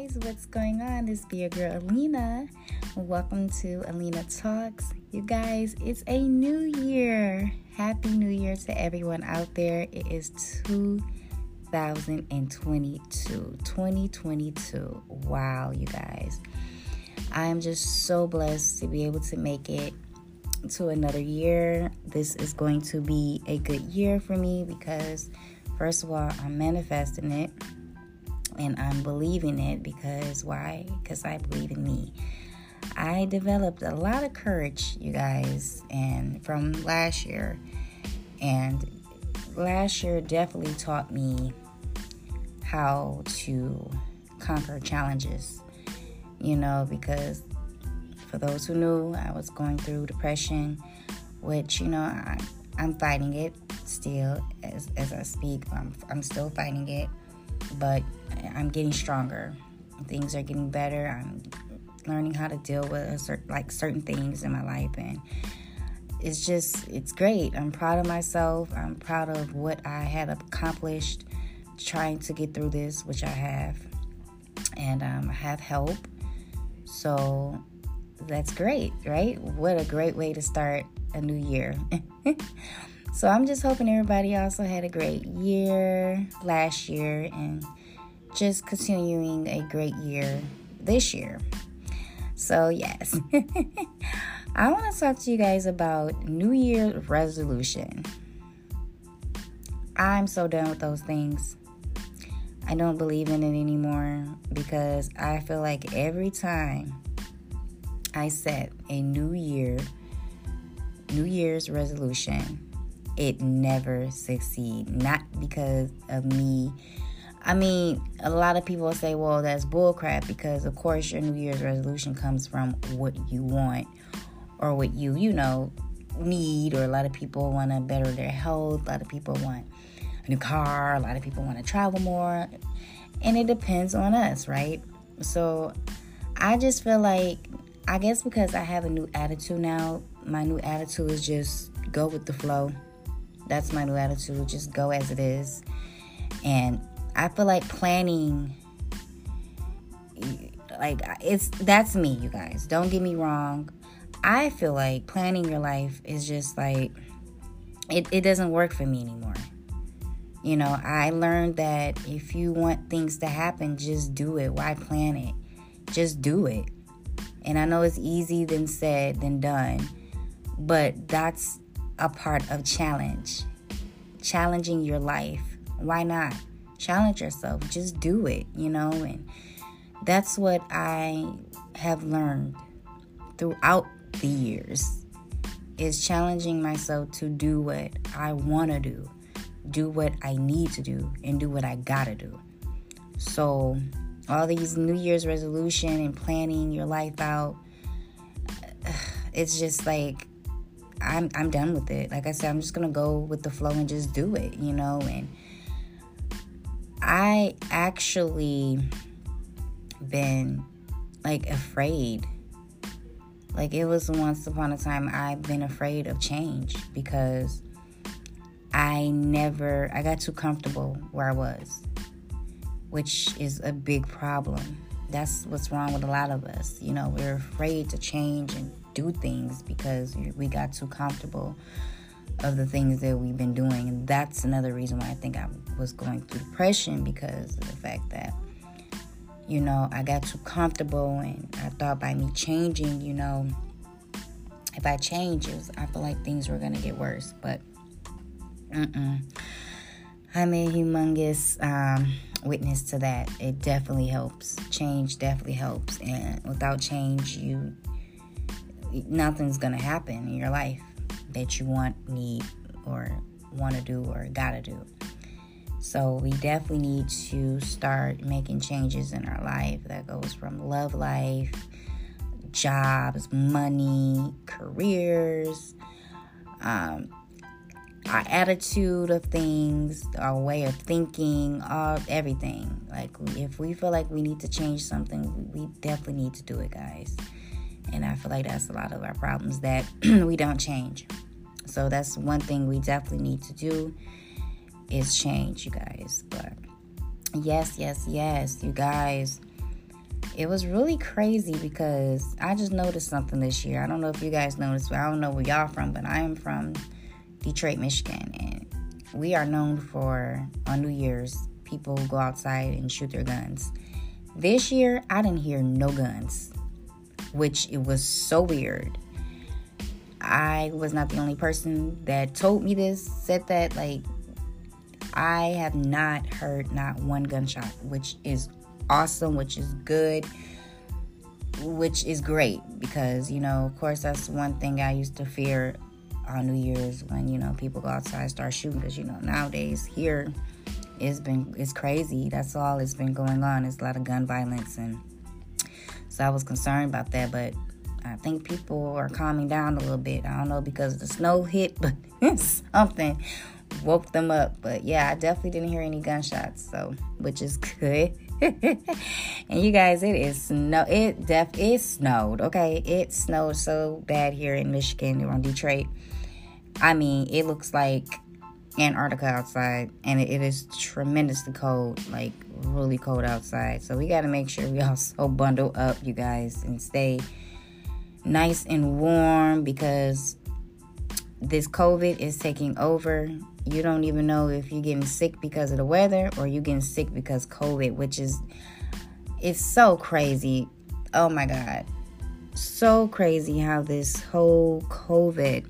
what's going on? This be your girl Alina. Welcome to Alina Talks. You guys, it's a new year. Happy New Year to everyone out there. It is 2022. Wow, you guys. I am just so blessed to be able to make it to another year. This is going to be a good year for me because, first of all, I'm manifesting it. And I'm believing it because why? Because I believe in me. I developed a lot of courage, you guys, and from last year. And last year definitely taught me how to conquer challenges. Because for those who knew, I was going through depression, which, I'm fighting it still as I speak. I'm still fighting it. But I'm getting stronger. Things are getting better. I'm learning how to deal with certain things in my life, and it's great. I'm proud of myself. I'm proud of what I had accomplished trying to get through this, which I have, and I have help. So that's great, right? What a great way to start a new year. So I'm just hoping everybody also had a great year last year and just continuing a great year this year. So yes, I want to talk to you guys about New Year's resolution. I'm so done with those things. I don't believe in it anymore because I feel like every time I set a New Year's resolution, it never succeeds. Not because of me. I mean, a lot of people say, well, that's bullcrap because, of course, your New Year's resolution comes from what you want or what you need. Or a lot of people want to better their health. A lot of people want a new car. A lot of people want to travel more. And it depends on us, right? So I just feel like, I guess because I have a new attitude now, my new attitude is just go with the flow. That's my new attitude. Just go as it is. And I feel like planning, that's me, you guys. Don't get me wrong. I feel like planning your life is just like, it doesn't work for me anymore. I learned that if you want things to happen, just do it. Why plan it? Just do it. And I know it's easy than said than done, but that's a part of challenging your life. Why not? Challenge yourself. Just do it, and that's what I have learned throughout the years is challenging myself to do what I want to do what I need to do, and do what I gotta do. So all these New Year's resolution and planning your life out, it's just like I'm done with it. Like I said, I'm just gonna go with the flow and just do it, and I actually been afraid. It was once upon a time I've been afraid of change because I got too comfortable where I was, which is a big problem. That's what's wrong with a lot of us. We're afraid to change and do things because we got too comfortable of the things that we've been doing. And that's another reason why I think I was going through depression, because of the fact that, I got too comfortable, and I thought by me changing, if I change, I feel like things were going to get worse. But I'm a humongous witness to that. It definitely helps. Change definitely helps. And without change, nothing's going to happen in your life that you need, or want to do, or gotta do. So we definitely need to start making changes in our life. That goes from love life, jobs, money, careers, our attitude of things, our way of thinking, everything. If we feel like we need to change something, we definitely need to do it, guys. And I feel like that's a lot of our problems, that we don't change. So that's one thing we definitely need to do, is change, you guys. But yes, you guys. it was really crazy because I just noticed something this year. I don't know if you guys noticed, but I don't know where y'all from, but I am from Detroit, Michigan, and we are known for, on New Year's, people who go outside and shoot their guns. This year, I didn't hear no guns, which it was so weird. I was not the only person that told me this, said that. Like, I have not heard not one gunshot, which is awesome, which is good, which is great, because, you know, of course, that's one thing I used to fear on New Year's, when, you know, people go outside and start shooting, because, you know, nowadays here it's crazy. That's all it's been going on. It's a lot of gun violence, and so I was concerned about that, but I think people are calming down a little bit. I don't know, because the snow hit, but something woke them up. But yeah, I definitely didn't hear any gunshots, so, which is good. And you guys, it snowed, okay? It snowed so bad here in Michigan, around Detroit. I mean, it looks like Antarctica outside, and it is tremendously cold, like really cold outside. So we got to make sure we also bundle up, you guys, and stay nice and warm, because this COVID is taking over. You don't even know if you're getting sick because of the weather or you're getting sick because COVID, which is, it's so crazy. Oh my God. So crazy how this whole COVID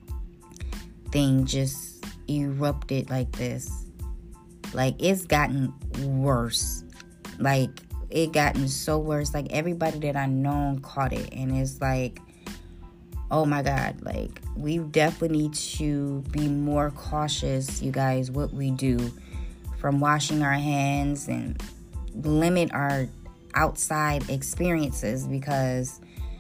thing just erupted like this. Like, it's gotten worse. Like, it gotten so worse. Like, everybody that I known caught it, and it's like, oh my God, like, we definitely need to be more cautious, you guys, what we do, from washing our hands, and limit our outside experiences, because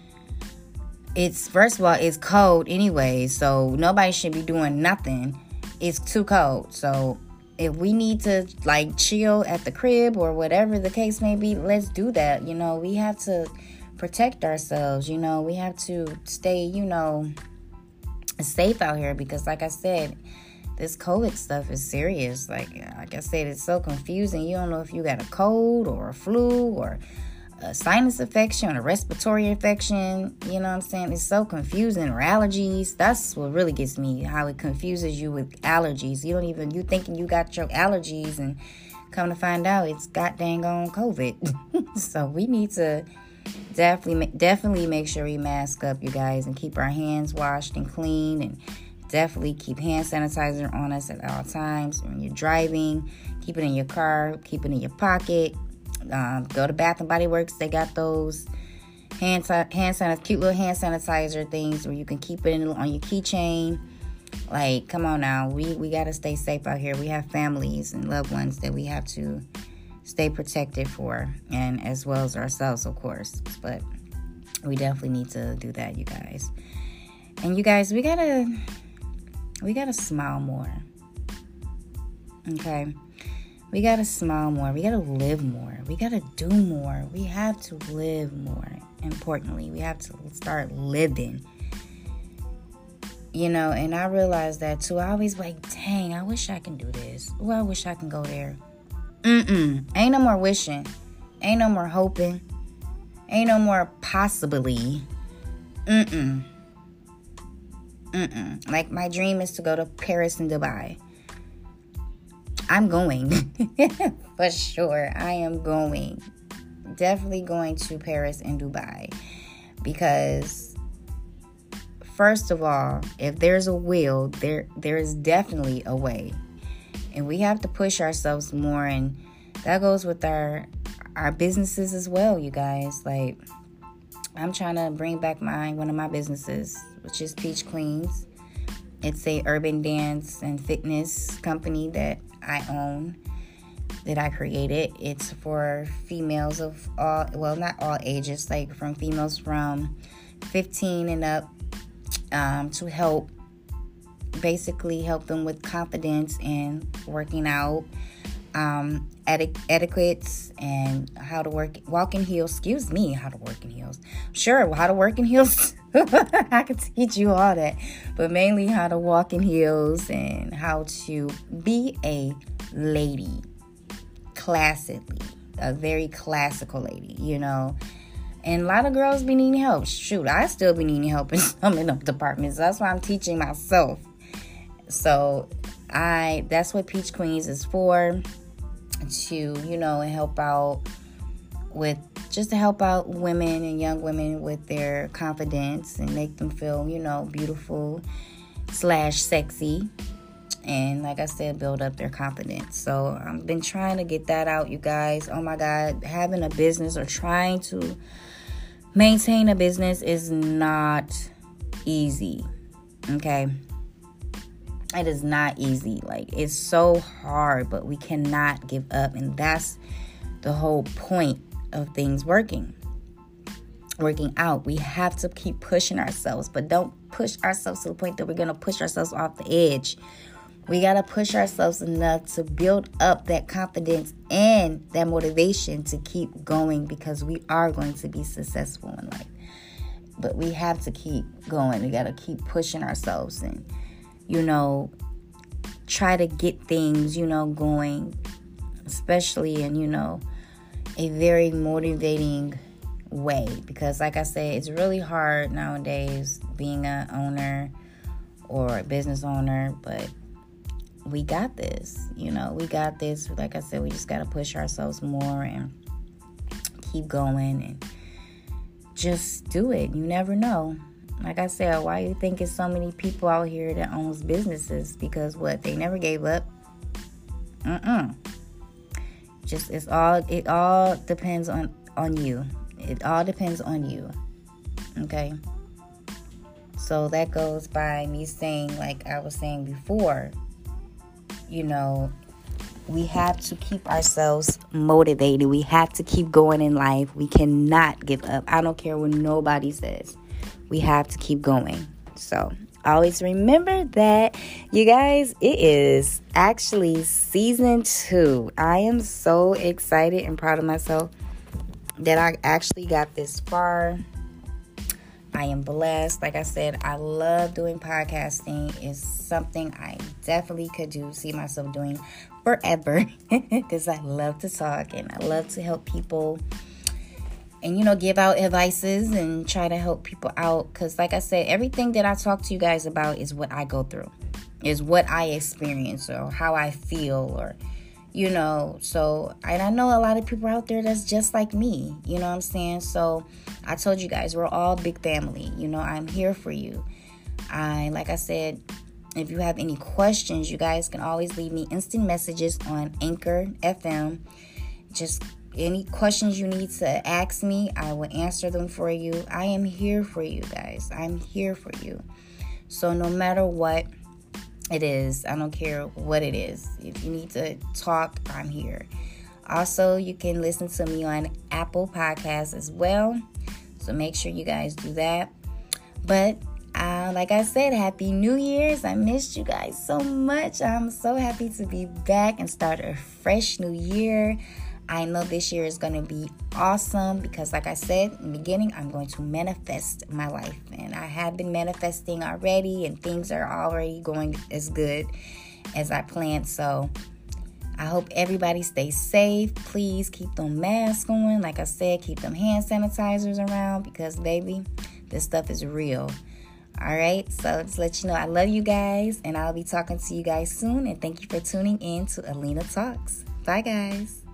it's, first of all, it's cold anyway, so nobody should be doing nothing. It's too cold. So if we need to, like, chill at the crib or whatever the case may be, let's do that. You know, we have to protect ourselves. You know, we have to stay, you know, safe out here, because like I said, this COVID stuff is serious. Like I said, it's so confusing. You don't know if you got a cold or a flu or a sinus infection or a respiratory infection. You know what I'm saying? It's so confusing. Or allergies. That's what really gets me, how it confuses you with allergies. You thinking you got your allergies, and come to find out it's got dang on COVID. So we need to definitely make sure we mask up, you guys, and keep our hands washed and clean, and definitely keep hand sanitizer on us at all times. When you're driving, keep it in your car, keep it in your pocket. Go to Bath and Body Works. They got those cute little hand sanitizer things where you can keep it on your keychain. Like, come on now, we got to stay safe out here. We have families and loved ones that we have to stay protected for, and as well as ourselves, of course. But we definitely need to do that, you guys. And you guys, we gotta smile more. Okay? We gotta smile more. We gotta live more. We gotta do more. We have to live more. Importantly, we have to start living. You know, and I realized that too. I always like, dang, I wish I can do this. Oh, I wish I can go there. Ain't no more wishing. Ain't no more hoping. Ain't no more possibly. Like, my dream is to go to Paris and Dubai. I'm going. For sure. I am going. Definitely going to Paris and Dubai. Because, first of all, if there's a will, there is definitely a way. And we have to push ourselves more, and that goes with our businesses as well, you guys. Like, I'm trying to bring back one of my businesses, which is Peach Queens. It's a urban dance and fitness company that I own, that I created. It's for females of all, well, not all ages, like from females from 15 and up, to help them with confidence and working out, etiquettes, and how to walk in heels. How to work in heels. Sure, how to work in heels. I could teach you all that, but mainly how to walk in heels and how to be a lady classically. a very classical lady, you know. And a lot of girls be needing help. Shoot, I still be needing help in some of them departments. That's why I'm teaching myself. So that's what Peach Queens is for, to, you know, help out with, just to help out women and young women with their confidence and make them feel, you know, beautiful / sexy. And like I said, build up their confidence. So I've been trying to get that out, you guys. Oh my God, having a business or trying to maintain a business is not easy. Okay? It is not easy. Like, it's so hard, but we cannot give up. And that's the whole point of things working out. We have to keep pushing ourselves, but don't push ourselves to the point that we're going to push ourselves off the edge. We got to push ourselves enough to build up that confidence and that motivation to keep going, because we are going to be successful in life. But we have to keep going. We got to keep pushing ourselves and, you know, try to get things, you know, going, especially in, you know, a very motivating way. Because like I said, it's really hard nowadays being an owner or a business owner, but we got this, you know, we got this. Like I said, we just got to push ourselves more and keep going and just do it. You never know. Like I said, why you think it's so many people out here that owns businesses? Because what? They never gave up. Just it all depends on you. It all depends on you. Okay? So that goes by me saying, like I was saying before, you know, we have to keep ourselves motivated. We have to keep going in life. We cannot give up. I don't care what nobody says. We have to keep going. So always remember that, you guys. It is actually season 2. I am so excited and proud of myself that I actually got this far. I am blessed. Like I said, I love doing podcasting. It's something I definitely could see myself doing forever, because I love to talk and I love to help people and, you know, give out advices and try to help people out. Because like I said, everything that I talk to you guys about is what I go through, is what I experience or how I feel, or, you know, so, and I know a lot of people out there that's just like me, you know what I'm saying? So I told you guys, we're all big family. You know, I'm here for you. Like I said, if you have any questions, you guys can always leave me instant messages on Anchor FM. Just any questions you need to ask me, I will answer them for you. I am here for you guys. I'm here for you. So no matter what it is, I don't care what it is. If you need to talk, I'm here. Also, you can listen to me on Apple Podcasts as well. So make sure you guys do that. But like I said, Happy New Year's. I missed you guys so much. I'm so happy to be back and start a fresh new year. I know this year is going to be awesome because, like I said in the beginning, I'm going to manifest my life. And I have been manifesting already, and things are already going as good as I planned. So I hope everybody stays safe. Please keep them masks on. Like I said, keep them hand sanitizers around because, baby, this stuff is real. All right, so just let you know I love you guys, and I'll be talking to you guys soon. And thank you for tuning in to Alina Talks. Bye, guys.